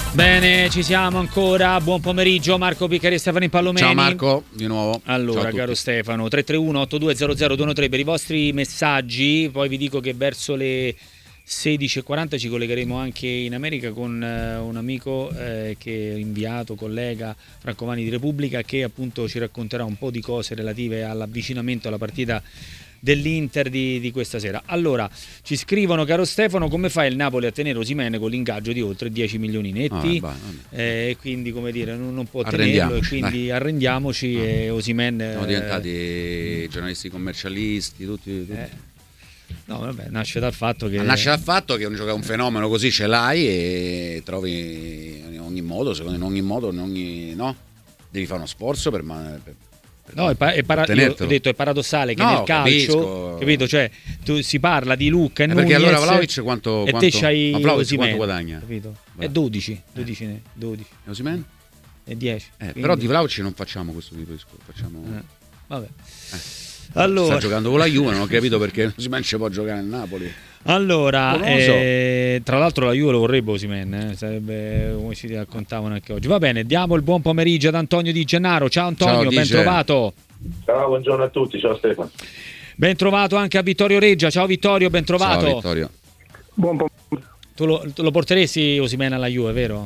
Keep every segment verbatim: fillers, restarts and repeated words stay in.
Bene, ci siamo ancora. Buon pomeriggio, Marco Piccari e Stefano Impallomeni. Ciao Marco, di nuovo. Allora, caro Stefano, tre tre uno otto due zero zero due uno tre per i vostri messaggi. Poi vi dico che verso le sedici e quaranta ci collegheremo anche in America con uh, un amico eh, che è inviato, collega Franco Vanni di Repubblica, che appunto ci racconterà un po' di cose relative all'avvicinamento alla partita dell'Inter di, di questa sera. Allora, ci scrivono, caro Stefano, come fa il Napoli a tenere Osimhen con l'ingaggio di oltre dieci milioni netti? Ah, e eh, quindi, come dire, non, non può tenerlo, e quindi dai. arrendiamoci ah. e Osimhen siamo eh, diventati eh, giornalisti commercialisti tutti, tutti. Eh, no, vabbè, nasce dal fatto che nasce dal fatto che un, un fenomeno così ce l'hai e trovi in ogni modo, secondo me in ogni modo, in ogni, no? Devi fare uno sforzo per, per No, è, pa- è para- io ho detto è paradossale che no, nel calcio, capisco. capito? Cioè, tu si parla di Lucca e eh perché Nunez, allora Vlahovic quanto, e quanto, te c'hai ma Vlahovic Osimhen, quanto guadagna? Capito? È dodici, dodici, eh. dodici. E Osimhen? È dieci. Eh, quindi... Però di Vlahovic non facciamo questo tipo di scuola, facciamo eh. Vabbè. Eh. Allora... Sta giocando con la Juve, non ho capito perché Osimhen ci può giocare nel Napoli. Allora, so. eh, tra l'altro la Juve lo vorrebbe Osimhen, eh? Sarebbe come ci raccontavano anche oggi. Va bene, diamo il buon pomeriggio ad Antonio Di Gennaro. Ciao Antonio, ciao, ben trovato. Ciao, buongiorno a tutti, ciao Stefano. Ben trovato anche a Vittorio Reggia. Ciao Vittorio, ben trovato. Ciao Vittorio. Buon pomeriggio. Tu lo, lo porteresti Osimhen alla Juve, vero?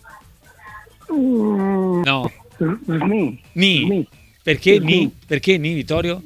Mm, no. Ni. Ni. Ni. Perché Ni? Perché Ni, Vittorio?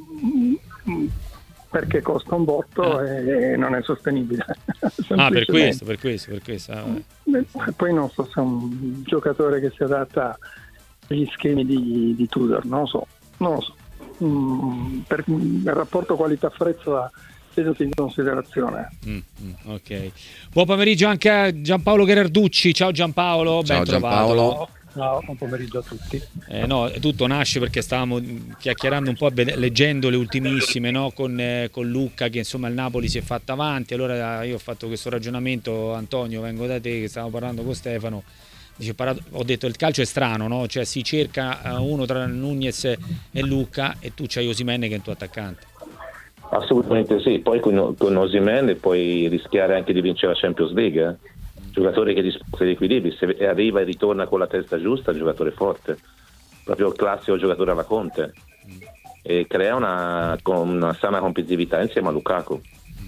Perché costa un botto ah. e non è sostenibile. Ah, per questo, per questo, per questo. Ah, poi non so se è un giocatore che si adatta agli schemi di, di Tudor, non lo so, non lo so. Mm, per il rapporto qualità-prezzo da tenuto in considerazione. Mm, mm, ok. Buon pomeriggio anche a Giampaolo Gherarducci. Ciao Giampaolo, ciao ben Giampaolo. trovato. Ciao, buon pomeriggio a tutti. Eh, no, tutto nasce perché stavamo chiacchierando un po', leggendo le ultimissime, no? con, eh, con Lucca, che insomma il Napoli si è fatto avanti. Allora io ho fatto questo ragionamento, Antonio, vengo da te, che stavamo parlando con Stefano. Dice, ho detto il calcio è strano, no? Cioè si cerca uno tra Nunez e Lucca e tu c'hai Osimhen che è il tuo attaccante. Assolutamente sì, poi con, con Osimhen puoi rischiare anche di vincere la Champions League, eh? Giocatore che dispone di equilibri, se arriva e ritorna con la testa giusta, giocatore forte, proprio il classico giocatore alla Conte, e crea una, una sana competitività insieme a Lukaku.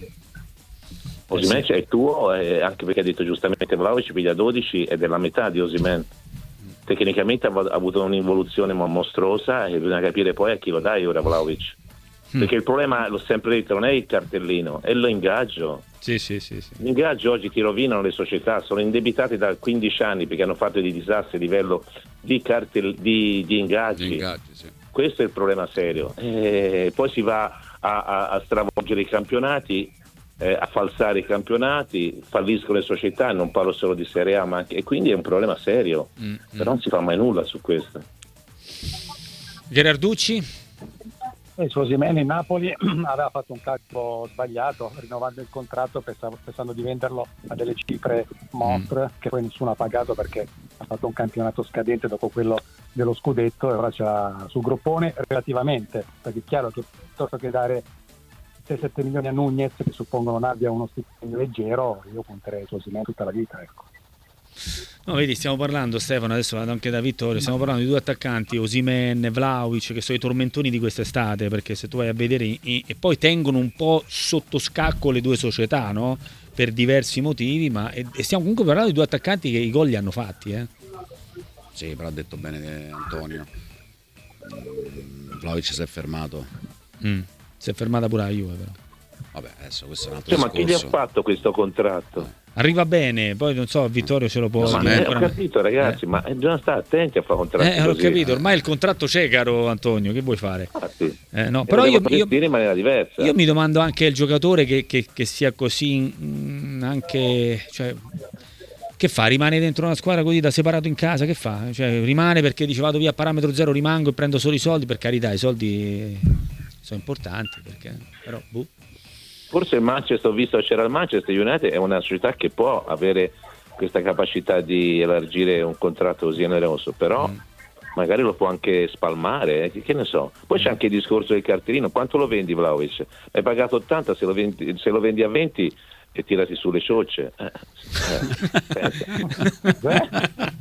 Osimhen eh sì. è tuo, eh, anche perché ha detto giustamente Vlahovic piglia dodici ed è la metà di Osimhen. Tecnicamente ha avuto un'involuzione mostruosa e bisogna capire poi a chi lo dai ora Vlahovic. Perché il problema, l'ho sempre detto, non è il cartellino, è l'ingaggio. Sì, sì, sì, sì. L'ingaggio oggi ti rovinano le società, sono indebitate da quindici anni perché hanno fatto dei disastri a livello di, cartell- di, di ingaggi. Di ingaggi sì. Questo è il problema serio. E poi si va a, a, a stravolgere i campionati, eh, a falsare i campionati, falliscono le società, non parlo solo di Serie A, ma anche, e quindi è un problema serio. Mm, Però mm. non si fa mai nulla su questo. Gherarducci? Il suo Osimhen in Napoli aveva fatto un calcolo sbagliato rinnovando il contratto pensando, pensando di venderlo a delle cifre mostre mm. che poi nessuno ha pagato perché ha fatto un campionato scadente dopo quello dello scudetto e ora ce l'ha sul groppone relativamente, perché è chiaro che piuttosto che dare sei sette milioni a Nunez che suppongo non abbia uno stipendio leggero, io punterei su Osimhen tutta la vita, ecco. No, vedi, stiamo parlando, Stefano, adesso vado anche da Vittorio, stiamo parlando di due attaccanti, Osimhen e Vlahovic, che sono i tormentoni di quest'estate, perché se tu vai a vedere e, e poi tengono un po' sotto scacco le due società, no? Per diversi motivi, ma e, e stiamo comunque parlando di due attaccanti che i gol li hanno fatti, eh? Sì, però ha detto bene Antonio. Vlahovic si è fermato. Mm. Si è fermata pure la Juve, però. Vabbè, adesso questo è un altro cioè, discorso. Ma chi gli ha fatto questo contratto? Eh. Arriva bene, poi non so, Vittorio ce lo può no, dire. Ma ho capito ragazzi, eh. ma bisogna stare attenti a fare contratti eh, ho così. capito, ormai il contratto c'è, caro Antonio, che vuoi fare? Ah, sì. eh, no, però io, io, in maniera diversa. Io mi domando anche il giocatore che, che, che sia così mh, anche, cioè, che fa? Rimane dentro una squadra così da separato in casa, che fa? Cioè, rimane perché dice vado via a parametro zero, rimango e prendo solo i soldi, per carità, i soldi sono importanti, perché però boh. Forse il Manchester, ho visto che c'era il Manchester United, è una società che può avere questa capacità di elargire un contratto così generoso, però mm. magari lo può anche spalmare, eh, che ne so. Poi mm. c'è anche il discorso del cartellino, quanto lo vendi Vlahovic? Hai pagato ottanta, se lo vendi, se lo vendi a venti e tirati sulle ciocce. Eh, eh,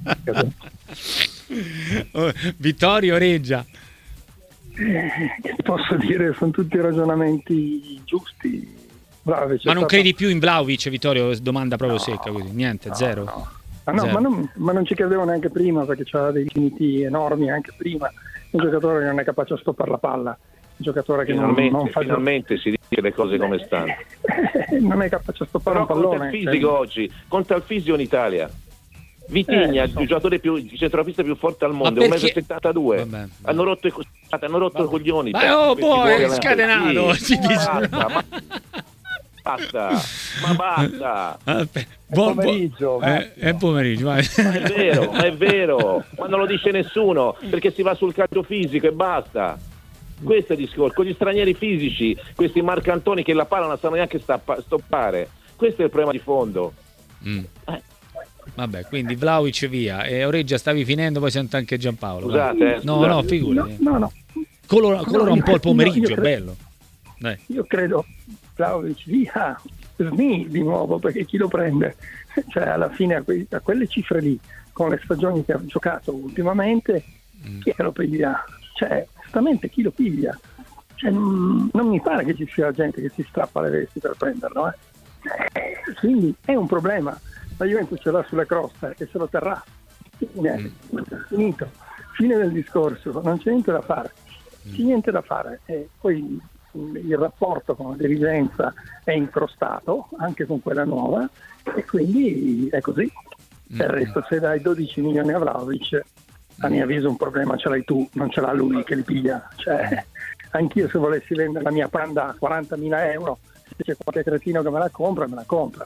Vittorio Reggia. Eh, che posso dire, sono tutti ragionamenti giusti. Vlahovic Ma non stato... credi più in Vlahovic, Vittorio? Domanda proprio no, secca così. Niente, no, zero. No. Ah, no, zero. Ma, non, ma non ci credevo neanche prima, perché c'era dei limiti enormi anche prima. Un giocatore che non è capace a stoppare la palla, un giocatore che finalmente, non, non fa finalmente si dice le cose come stanno. non è capace a stoppare Però un pallone. Conta il fisico cioè... oggi, conta il fisico in Italia. Vitigna, Eh, il so. giocatore più il centrocampista più forte al mondo, Ma uno perché- e settantadue. Vabbè, vabbè. Hanno rotto i, hanno rotto i coglioni. Ma oh, Questi boh, fuori è alla- scatenato, Sì, si dice. basta, ma basta, ma basta. Aspetta, È pomeriggio, è, Massimo. è pomeriggio, vai. Ma è vero, ma è vero, ma non lo dice nessuno, perché si va sul calcio fisico e basta. Questo è il discorso, con gli stranieri fisici, questi marcantoni che la palla non sanno neanche stappa- stoppare. Questo è il problema di fondo. Mm. Eh. Vabbè, quindi Vlahovic via. E Oreggia stavi finendo, poi sento anche Giampaolo. Scusate, vai. eh, No, scusate. no, figurati. No, no, no. Colora, colora No, un io- po' il pomeriggio, no, io cre- bello. Dai. Io credo Vlahovic via, Sni di nuovo, perché chi lo prende? Cioè alla fine a, quei- a quelle cifre lì, con le stagioni che ha giocato ultimamente, Mm. chi è che lo piglia? Cioè, onestamente chi lo piglia? Cioè, non, non mi pare che ci sia gente che si strappa le vesti per prenderlo, eh. Eh, quindi è un problema. La Juventus ce l'ha sulle croste e se lo terrà. Fine. Finito. Fine del discorso, non c'è niente da fare. C'è niente da fare. E poi il rapporto con la dirigenza è incrostato anche con quella nuova e quindi è così. Per il resto, se dai dodici milioni a Vlahovic, a mio avviso un problema ce l'hai tu, non ce l'ha lui che li piglia. Cioè, anch'io se volessi vendere la mia Panda a quarantamila euro, se c'è qualche cretino che me la compra, me la compra,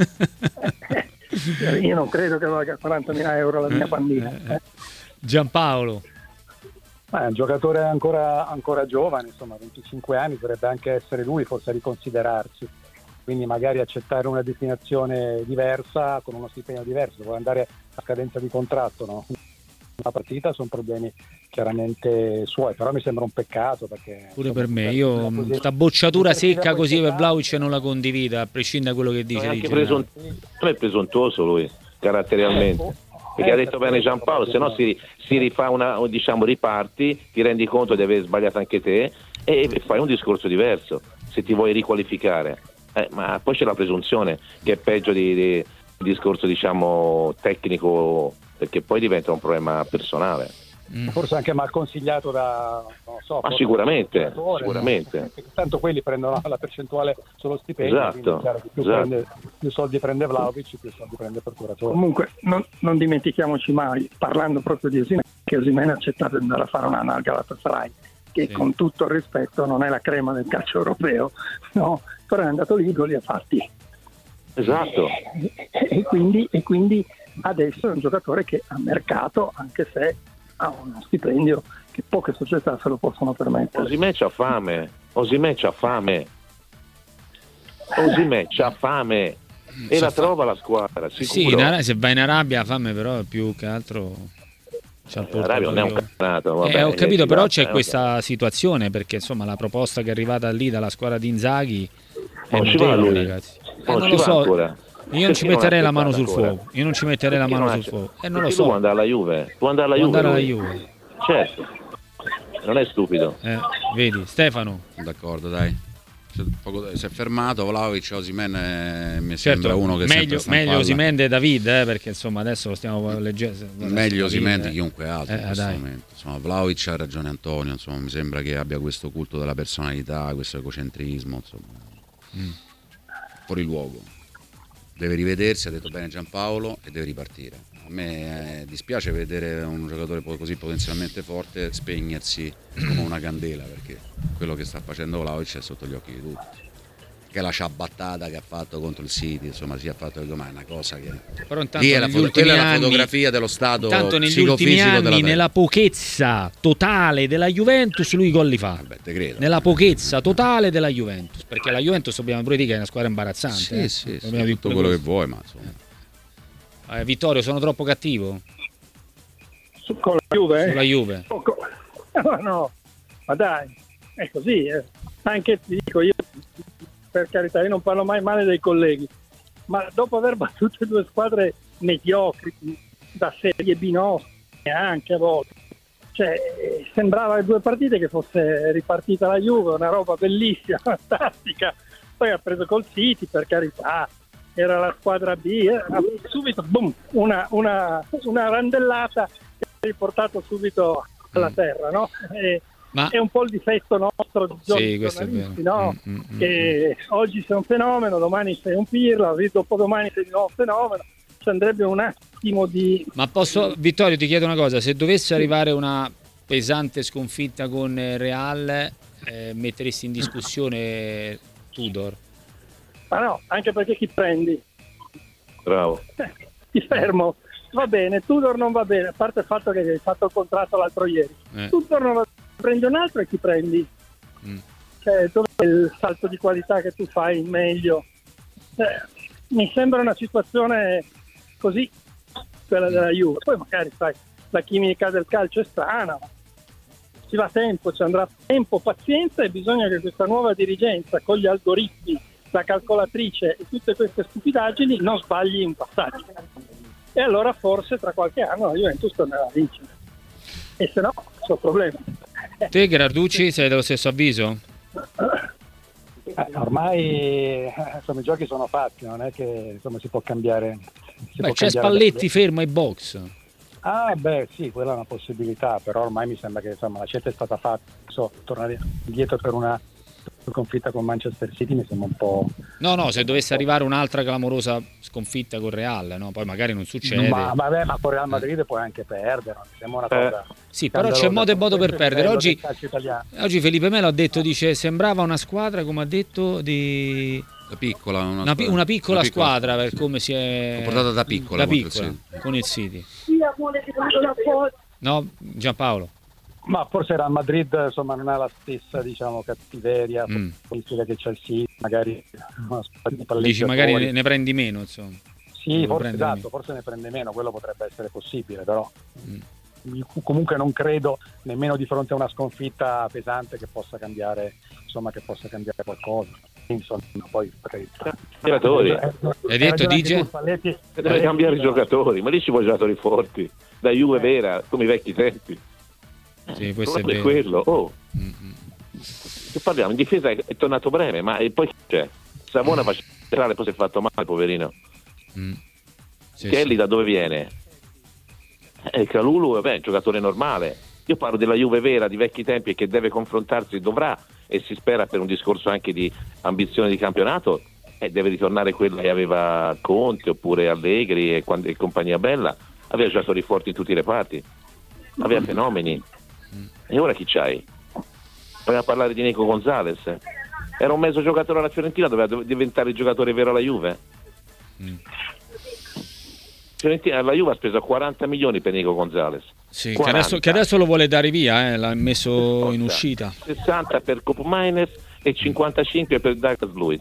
però io non credo che valga quarantamila euro la mia Pandina. Eh. Giampaolo. Ma è un giocatore ancora, ancora giovane, insomma, venticinque anni, dovrebbe anche essere lui forse a riconsiderarsi, quindi magari accettare una destinazione diversa con uno stipendio diverso, vuole andare a scadenza di contratto, no? Una partita sono problemi chiaramente suoi, però mi sembra un peccato perché Pure insomma, per me, per- io per così- sta bocciatura per così secca così per approfittare. Vlahovic non la condivido, a prescindere da quello che Non dice. è anche dice, presun- non è presuntuoso lui, caratterialmente. Perché ha detto bene Giampaolo, se no si, si rifà una, diciamo, riparti, ti rendi conto di aver sbagliato anche te e fai un discorso diverso se ti vuoi riqualificare. Eh, ma poi c'è la presunzione che è peggio di, di discorso, diciamo, tecnico, perché poi diventa un problema personale. Mm. Forse anche mal consigliato da non so, Ma forse sicuramente, dal giocatore, sicuramente. no? Perché tanto quelli prendono la percentuale sullo stipendio, Esatto, quindi è chiaro che più, esatto. prende, più soldi prende Vlahovic, più soldi prende il procuratore. Comunque non, non dimentichiamoci mai, parlando proprio di Osimhen, che Osimhen ha accettato di andare a fare una al Galatasaray, che Sì. con tutto il rispetto non è la crema del calcio europeo, no? Però è andato lì, gol li ha fatti. Esatto. E, e, quindi, e quindi adesso è un giocatore che ha mercato, anche se ha uno stipendio che poche società se lo possono permettere. Osimhen c'ha fame, Osimhen c'ha fame, Osimhen c'ha fame e la trova la squadra, Sì, sicuro. in Ara- se vai in Arabia la fame però è più che altro c'ha il L'Arabia non è un portafoglio. campionato, vabbè, Eh, ho capito, si però va, c'è eh, questa situazione perché insomma la proposta che è arrivata lì dalla squadra di Inzaghi è Ma ci va notevole, lui? ragazzi. Eh, Ma non ci lo va so. ancora? Io non ci Perché metterei la non ha mano sul accettato ancora? fuoco. Io non ci metterei la Perché mano non sul ha- fuoco. E non lo perché so. lui può andare alla Juve, può andare alla Può Juve, andare alla lui. Juve. Certo, non è stupido. Eh, vedi, Stefano. D'accordo, dai. Si- poco- Si è fermato, Vlahovic, Osimhen eh, mi Certo, sembra uno che meglio, sempre sta in meglio palla. Osimhen di David, eh, perché insomma adesso lo stiamo leggendo. Meglio Osimhen di chiunque altro Eh, in questo dai. momento. Insomma, Vlahovic ha ragione Antonio, insomma, mi sembra che abbia questo culto della personalità, questo egocentrismo, insomma. Mm. Fuori luogo. Deve rivedersi, ha detto bene Giampaolo, e deve ripartire. A me eh, dispiace vedere un giocatore poi così potenzialmente forte spegnersi come una candela, perché quello che sta facendo Vlahovic è sotto gli occhi di tutti. Che la ciabattata che ha fatto contro il City, insomma, si è fatto come una cosa che Però intanto lì è la, negli foto- ultimi quella è la anni- fotografia dello stato Intanto negli ultimi psicofisico anni, della nella pochezza totale della Juventus, lui i gol li fa. Vabbè, te credo. Nella pochezza totale della Juventus, perché la Juventus dobbiamo pure dire che è una squadra imbarazzante. Sì, eh. sì, sì, Dobbiamo dire tutto pure quello che questo. vuoi, ma insomma. Eh, Vittorio, sono troppo cattivo Su- Con la Juve? sulla Juve. Poco. No, no, ma dai, è così. eh. Anche ti dico io, per carità, io non parlo mai male dei colleghi, ma dopo aver battuto due squadre mediocri da Serie B nostre, anche a volte, cioè, sembrava le due partite che fosse ripartita la Juve, una roba bellissima, fantastica. Poi ha preso col City, per carità, era la squadra B, era subito boom, una, una, una randellata che ha riportato subito alla terra, no? E, Ma... è un po' il difetto nostro di sì, giornalisti, no? Mm, mm, mm, che mm. oggi sei un fenomeno, domani sei un pirla, dopodomani sei di nuovo un fenomeno. Ci andrebbe un attimo di... Ma posso, Vittorio, ti chiedo una cosa, se dovesse arrivare una pesante sconfitta con Real, eh, metteresti in discussione Tudor? Ma no, anche perché chi prendi? Bravo. Eh, ti fermo, va bene, Tudor non va bene, a parte il fatto che hai fatto il contratto l'altro ieri. Eh. Tudor non va bene, prendi un altro e chi prendi? Mm. Cioè, dove è il salto di qualità che tu fai meglio? Eh, mi sembra una situazione... così, quella della Juve. Poi magari sai, la chimica del calcio è strana, ma ci va tempo, ci andrà tempo, pazienza, e bisogna che questa nuova dirigenza con gli algoritmi, la calcolatrice e tutte queste stupidaggini non sbagli un passaggio. E allora forse tra qualche anno la Juventus tornerà a vincere. E se no, sono problemi. Te Gherarducci sei dello stesso avviso? Eh, ormai insomma, i giochi sono fatti, non è che insomma si può cambiare. Si beh, può c'è cambiare Spalletti fermo ai box. Ah, beh, sì, quella è una possibilità, però ormai mi sembra che insomma la scelta è stata fatta. So, tornare indietro per una sconfitta con Manchester City mi sembra un po'. No, no, se dovesse arrivare un'altra clamorosa sconfitta con Real, no? Poi magari non succede. Ma vabbè, ma con Real Madrid eh. puoi anche perdere, mi sembra una cosa. Eh. Sì, però c'è modo e modo per perdere. Oggi, oggi Felipe Melo ha detto, dice, sembrava una squadra, come ha detto, di da piccola, una, una, pi- una piccola una squadra per come si è portata da piccola, da piccola il con il City. No, Giampaolo. Ma forse Real Madrid insomma non ha la stessa diciamo cattiveria mm. politica che c'è il City, magari una di dici magari ne, ne prendi meno insomma. Sì, forse esatto, meno. forse ne prende meno, quello potrebbe essere possibile, però mm. comunque non credo nemmeno di fronte a una sconfitta pesante che possa cambiare insomma che possa cambiare qualcosa. Insomma, poi giocatori hai detto dice deve cambiare i giocatori, ma lì ci vuole giocatori forti da Juve vera come i vecchi tempi. Sì, questo è, è quello. Oh. Mm-hmm. Che parliamo in difesa è, è tornato Breme, ma e poi c'è Savona faceva entrare, poi si è fatto male poverino. Mm. Sì, Kelly sì. Da dove viene? Eh, Calulu vabbè, è un giocatore normale. Io parlo della Juve vera di vecchi tempi e che deve confrontarsi, dovrà e si spera per un discorso anche di ambizione di campionato e eh, deve ritornare quella che aveva Conte oppure Allegri e, quando, e compagnia bella. Aveva giocatori forti in tutti i reparti, aveva fenomeni. E ora chi c'hai? Vogliamo parlare di Nico Gonzalez? Era un mezzo giocatore alla Fiorentina, doveva diventare il giocatore vero alla Juve. Mm. Fiorentina, la Juve ha speso quaranta milioni per Nico Gonzalez. Sì, che adesso, che adesso lo vuole dare via, eh, l'ha messo in uscita. sessanta per Koop Meiners e cinquantacinque per Douglas Luiz.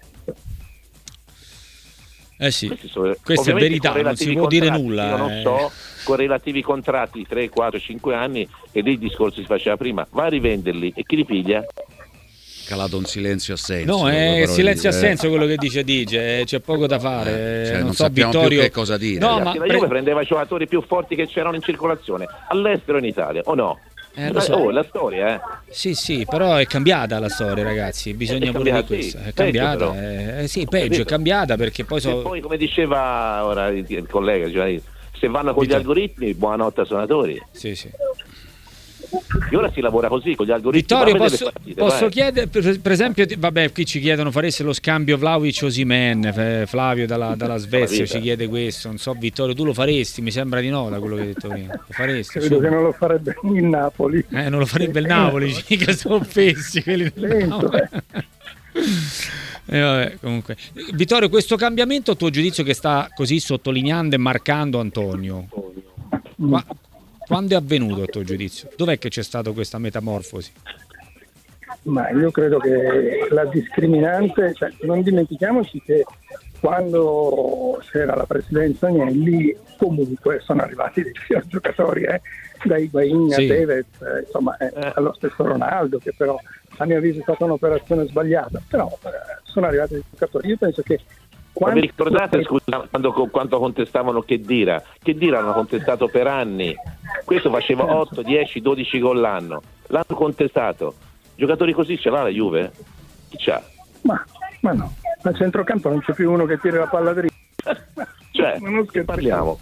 Eh sì, sono, questa è verità, non si può dire nulla. Io non eh. so, con relativi contratti tre, quattro, cinque anni, e lì il discorso si faceva prima, va a rivenderli e chi li piglia? Calato un silenzio assenso. No, è silenzio assenso quello che dice Dice, c'è poco da fare. Eh, cioè, non, non so sappiamo Vittorio più che cosa dire. No, Ragazzi, ma la Juve prendeva i giocatori più forti che c'erano in circolazione, all'estero e in Italia, o no? Eh, lo so. Oh, la storia, eh. Sì, sì, però è cambiata la storia, ragazzi. Bisogna è pure di cambiata, questo. Sì. È cambiata, peggio, è, eh, sì, peggio, è cambiata perché poi so... E poi, come diceva ora il, il collega, cioè, se vanno con Vittorio. gli algoritmi, buonanotte ai suonatori. Sì, sì. E ora si lavora così con gli algoritmi. Vittorio, posso, partite, posso chiedere, per, per esempio, vabbè, qui ci chiedono faresse lo scambio Vlahovic-Osimhen, Flavio dalla, dalla Svezia ci chiede questo, non so Vittorio, tu lo faresti? Mi sembra di no da quello che hai detto prima. Lo faresti? Credo che non lo farebbe il Napoli. Eh, non lo farebbe il Napoli, che sono offesi quelli del Napoli. Eh, vabbè, comunque. Vittorio, questo cambiamento a tuo giudizio che sta così sottolineando e marcando Antonio, qua, quando è avvenuto a tuo giudizio? Dov'è che c'è stata questa metamorfosi? Ma io credo che la discriminante, cioè, non dimentichiamoci che quando c'era la presidenza Agnelli comunque sono arrivati dei giocatori, eh, da Higuain sì. a Tevez, eh, insomma eh, allo stesso Ronaldo, che però a mio avviso è stata un'operazione sbagliata, però eh, sono arrivati dei giocatori. Io penso che quando... Ma vi ricordate, scusa, quando, quando contestavano Khedira? Khedira hanno contestato per anni questo faceva otto, dieci, dodici gol l'anno, l'hanno contestato. Giocatori così ce l'ha la Juve? Chi c'ha? Ma, ma no, al centrocampo non c'è più uno che tira la palla dritta. Cioè, ma non parliamo.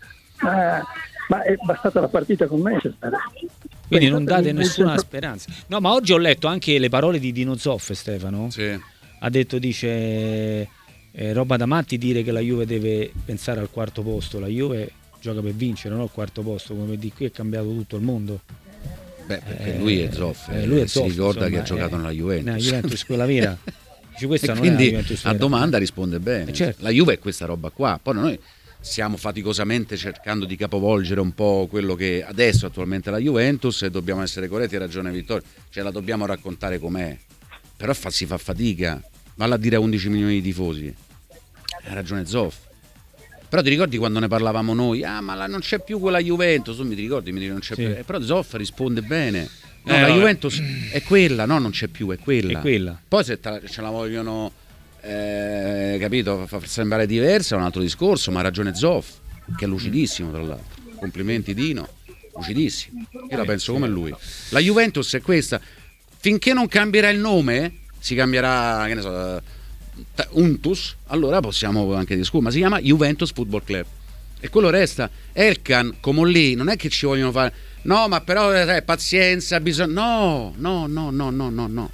Ma, ma è bastata la partita con Manchester. Quindi non date il nessuna centro... speranza. No, ma oggi ho letto anche le parole di Dino Zoff, Stefano. Sì. Ha detto, dice, eh, roba da matti dire che la Juve deve pensare al quarto posto. La Juve gioca per vincere, non al quarto posto, come di qui è cambiato tutto il mondo. Beh, perché lui è Zoff, eh, lui è si Zoff, ricorda insomma, che ha giocato eh, nella Juventus. Nella Juventus, quella vera. Dice, questa E non quindi è la Juventus a vera. domanda risponde bene. Eh, certo. La Juve è questa roba qua. Poi noi stiamo faticosamente cercando di capovolgere un po' quello che adesso attualmente è la Juventus, e dobbiamo essere corretti, hai ragione Vittorio, cioè la dobbiamo raccontare com'è. Però fa, si fa fatica. Valla a dire a undici milioni di tifosi. Ha ragione Zoff. Però ti ricordi quando ne parlavamo noi? Ah, ma la, non c'è più quella Juventus. Tu mi ricordi? Mi dici, non c'è sì. più. Eh, però Zoff risponde bene. No, Eh, la vabbè. Juventus è quella, no, non c'è più, è quella. È quella. Poi se ta- ce la vogliono, eh, capito, fa sembrare diversa è un altro discorso, ma ha ragione Zoff, che è lucidissimo tra l'altro. Complimenti Dino, lucidissimo. Io la penso come lui. La Juventus è questa. Finché non cambierà il nome, si cambierà, che ne so, Untus, allora possiamo anche discutere, ma si chiama Juventus Football Club e quello resta. Elkan, come lì, non è che ci vogliono fare, no, ma però eh, pazienza, bisogna, no, no, no, no, no, no, no,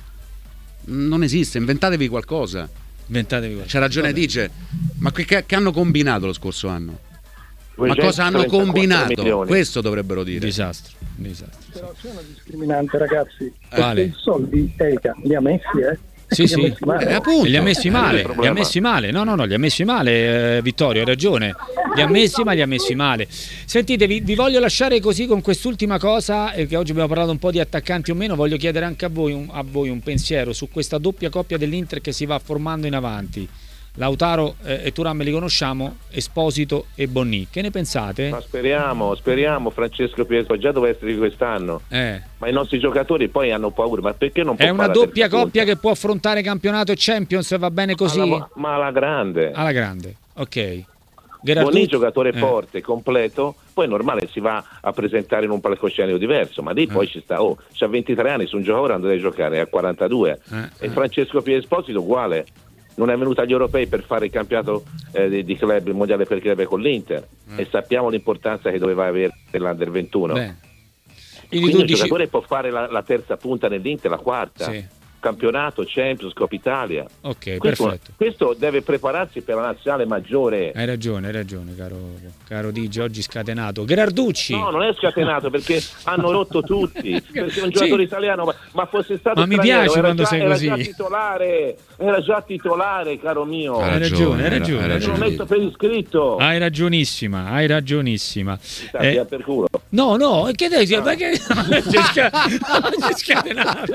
non esiste, inventatevi qualcosa. Inventatevi qualcosa. C'ha ragione, dice, ma che, che hanno combinato lo scorso anno? Ma cosa hanno duecentotrentaquattro combinato? milioni. Questo dovrebbero dire. Disastro, disastro. Però c'è una discriminante, ragazzi, Quale? perché i soldi Elka li ha messi, eh? Sì, Li ha sì. messi male. Eh, appunto. Li ha messi male, li ha messi male. No, no, no, li ha messi male, eh, Vittorio, hai ragione. Li ha messi, ma li ha messi male. Sentite, vi, vi voglio lasciare così con quest'ultima cosa, eh, che oggi abbiamo parlato un po' di attaccanti o meno. Voglio chiedere anche a voi, un, a voi un pensiero su questa doppia coppia dell'Inter che si va formando in avanti. Lautaro eh, e Thuram li conosciamo, Esposito e Bonnì. Che ne pensate? Ma speriamo, speriamo Francesco Pietro, già doveva essere di quest'anno. Eh. Ma i nostri giocatori poi hanno paura, ma perché non può È una fare la doppia terza coppia punta? che può affrontare campionato e Champions, va bene così? Alla- ma alla grande. Alla grande, ok. Bonnì Gherarducci- giocatore eh. forte, completo, poi è normale si va a presentare in un palcoscenico diverso, ma lì poi ci sta, oh, c'ha ventitré anni, su un giocatore andrà a giocare a quarantadue. Eh, E eh. Francesco Pietro Esposito uguale, non è venuto agli europei per fare il campionato eh, di, di club, il mondiale per club con l'Inter, Eh. e sappiamo l'importanza che doveva avere per l'Under ventuno. Beh. Quindi tu il dici- giocatore può fare la, la terza punta nell'Inter, la quarta, Sì. campionato, Champions, Coppa Italia. Ok, Questo, perfetto. questo deve prepararsi per la nazionale maggiore. Hai ragione, hai ragione, caro, caro Digi, oggi scatenato. Gherarducci. No, non è scatenato perché hanno rotto tutti. Perché un giocatore Sì. italiano, ma, ma fosse stato Ma mi straniero, piace era quando già, sei era così. già titolare, era già titolare, caro mio. Ha Hai ragione, hai hai ragione. L'ho ragione. messo per iscritto. Hai ragionissima, hai ragionissima. Sta Eh, via per culo. no, no, e che devi ma che oggi è sca- oggi è scatenato.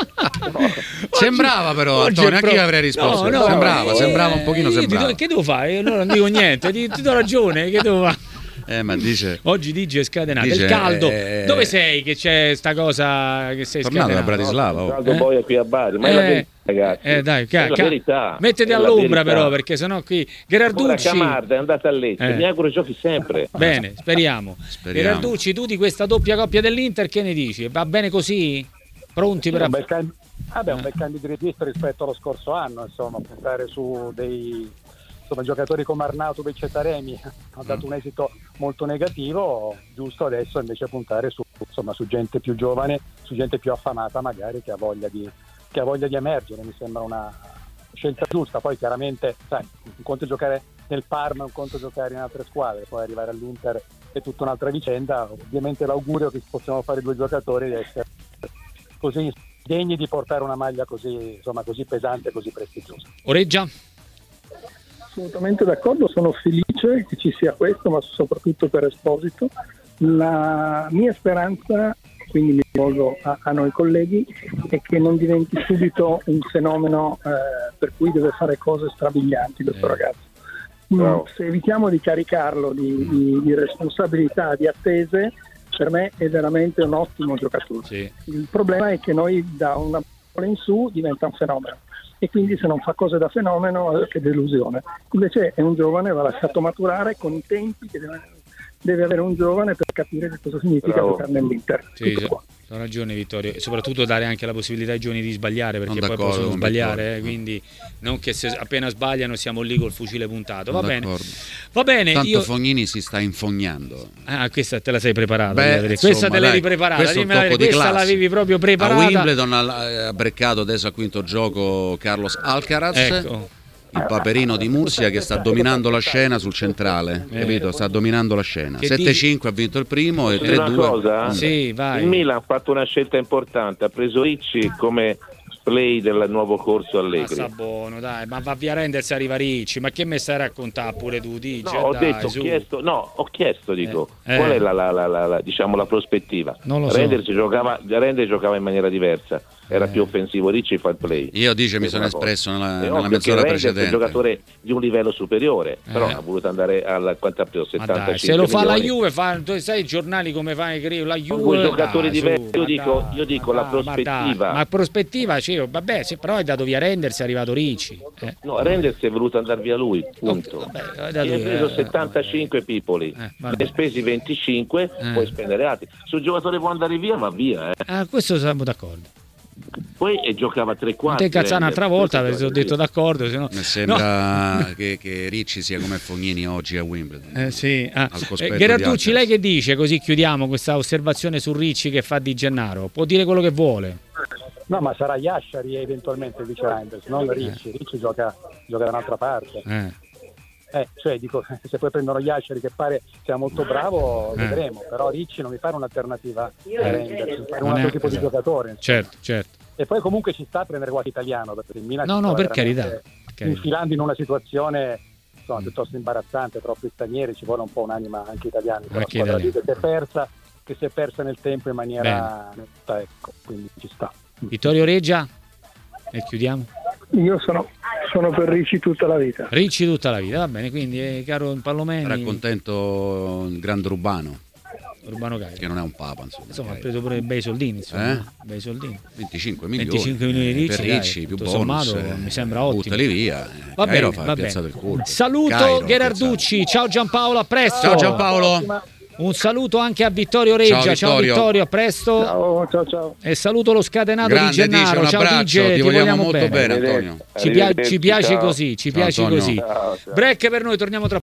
Sembrava però, Oggi Antonio, è anche pro- io avrei risposto. No, no, sembrava, eh, sembrava un pochino, io ti do- sembrava. Che devo fare? Allora non dico niente, ti, ti do ragione, che devo fare? Eh, ma dice, Oggi Digi è scatenato. Dice, il caldo. eh, Dove sei che c'è sta cosa che sei tornato da scatenato? Bratislava. oh. Caldo Boia qui a Bari, ma è la Eh, verità, ragazzi. eh, dai, ca- è la ca- verità. mettiti è la all'ombra verità. però, perché sennò qui Ora Gherarducci. Camarda è andata a letto, Eh. mi auguro giochi sempre. Bene, speriamo. Speriamo. Gherarducci, tu di questa doppia coppia dell'Inter che ne dici? Va bene così? Pronti per È un aff- bel, cam- vabbè, un bel cambio di registro rispetto allo scorso anno, insomma, puntare su dei insomma, giocatori come Arnautovic e Taremi hanno dato un esito molto negativo, giusto adesso invece puntare su, insomma, su gente più giovane, su gente più affamata magari che ha voglia di, che ha voglia di emergere, mi sembra una scelta giusta. Poi chiaramente sai, un conto è giocare nel Parma, un conto è giocare in altre squadre, poi arrivare all'Inter è tutta un'altra vicenda. Ovviamente l'augurio che possiamo fare due giocatori è essere così degni di portare una maglia così, insomma, così pesante e così prestigiosa. Oreggia? Assolutamente d'accordo, sono felice che ci sia questo, ma soprattutto per Esposito. La mia speranza, quindi mi rivolgo a, a noi colleghi, è che non diventi subito un fenomeno eh, per cui deve fare cose strabilianti questo Eh. ragazzo. Mm, Bravo. Se evitiamo di caricarlo di, di, di responsabilità, di attese, per me è veramente un ottimo giocatore. Sì. Il problema è che noi da una parola in su diventa un fenomeno, e quindi se non fa cose da fenomeno, eh, che delusione. Invece è un giovane, va lasciato maturare con i tempi che deve, deve avere un giovane per capire che cosa significa Bravo. giocare nell'Inter. Sì, Tutto sì, qua. hai ragione Vittorio, e soprattutto dare anche la possibilità ai giovani di sbagliare, perché Non poi d'accordo possono con sbagliare, Vittorio. eh, quindi non che se appena sbagliano siamo lì col fucile puntato. Va Sono bene, d'accordo. va bene. Tanto Io... Fognini si sta infognando. Ah, questa te la sei preparata. Beh, devo dire. insomma, questa te l'hai dai, preparata. questo è un Dimmela, tocco di questa classe. l'avevi proprio preparata. A Wimbledon ha, ha breccato adesso al quinto gioco Carlos Alcaraz. Ecco. Il Paperino di Murcia che sta dominando la scena sul centrale, Eh. capito? Sta dominando la scena. Che sette cinque ha vinto il primo e Posso dire tre una due. cosa? Sì, vai. Il Milan ha fatto una scelta importante, ha preso Ricci come play del nuovo corso Ma Allegri. sta buono, dai, ma va via Renders, arriva Ricci, ma che me stai a raccontare pure tu, dici? No, eh, ho dai, detto, ho su. chiesto, no, ho chiesto, dico, Eh, eh. qual è la, la, la, la, la- diciamo, la prospettiva? Non lo so. Renders giocava, Renders giocava in maniera diversa, era Eh. più offensivo, Ricci fa il play. Io dice mi Questa sono è una cosa. espresso nella, È nella ovvio che mezz'ora Renders è un precedente. giocatore di un livello superiore, però Eh. ha voluto andare alla quanto ha preso, Ma settantacinque dai, se lo fa la milioni. Juve, fa, tu sai i giornali come fai, la Juve, due giocatori dai, diversi, su, io ma dico- dai, io dico ma la dai, ma prospettiva. dai, Ma, prospettiva, cioè, vabbè, se, però hai dato via Renders, è arrivato Ricci. Eh. No, Renders è voluto andare via lui, punto. Ok, vabbè, hai Ne dato hai via- preso eh, settantacinque pipoli, Eh, ne vabbè. hai spesi venticinque, Eh. puoi spendere altri. Se un giocatore può andare via, va via. Eh. Ah, questo siamo d'accordo. Poi e giocava tre Non quarti. te incazzare Renders, un'altra volta, questo perché ti ho giocava detto d'accordo, se no... Mi sembra che, che Ricci sia come Fognini oggi a Wimbledon. Eh, sì. ah. Al Eh, cospetto di Gherarducci, Alcaraz. lei che dice? Così chiudiamo questa osservazione su Ricci che fa Di Gennaro. Può dire quello che vuole. No, ma sarà Yashari eventualmente il vice Reinders, non Ricci. Ricci gioca, gioca da un'altra parte. Eh. Eh, cioè, dico, se poi prendono Yashari che pare sia molto bravo, Eh. vedremo. Però Ricci non mi pare un'alternativa a Eh. Reinders, mi pare un Non altro è- tipo di esatto. giocatore. insomma. Certo, certo. E poi comunque ci sta a prendere qualche italiano, perché il Milan No, si no, trova per carità, veramente per carità. infilando in una situazione insomma, piuttosto imbarazzante, troppi stranieri, ci vuole un po' un'anima anche italiani. per la Anche squadra italiani. lì, che si è persa, che si è persa nel tempo in maniera netta, ecco, quindi ci sta. Vittorio Reggia? E chiudiamo. Io sono, sono per Ricci tutta la vita. Ricci tutta la vita, va bene, quindi eh, caro Pallomeni, Era contento il grande Urbano, Urbano Caio. che non è un papa, insomma. Insomma, ha dai. preso pure bei soldini, insomma, Eh? bei soldini. venticinque milioni, venticinque milioni di eh, per Ricci, dai, Ricci, più tutto bonus, sommato, eh, mi sembra ottimo. buttali via, eh. Va Cairo bene, fa va il piazzato bene. il culo. Saluto Cairo, Gherarducci, ciao Giampaolo, a presto. Ciao Giampaolo. Un saluto anche a Vittorio Reggia, ciao Ciao, Vittorio, Vittorio. a presto. Ciao, ciao, ciao. E saluto lo scatenato Grande di Gennaro, Dice, un ciao abbraccio, Dice, ti ti vogliamo molto bene. bene, Arrivederci. Antonio. Ci, pia- ci Arrivederci, piace ciao. così, ci Ciao, piace Antonio. così. Ciao, ciao. Break per noi, torniamo tra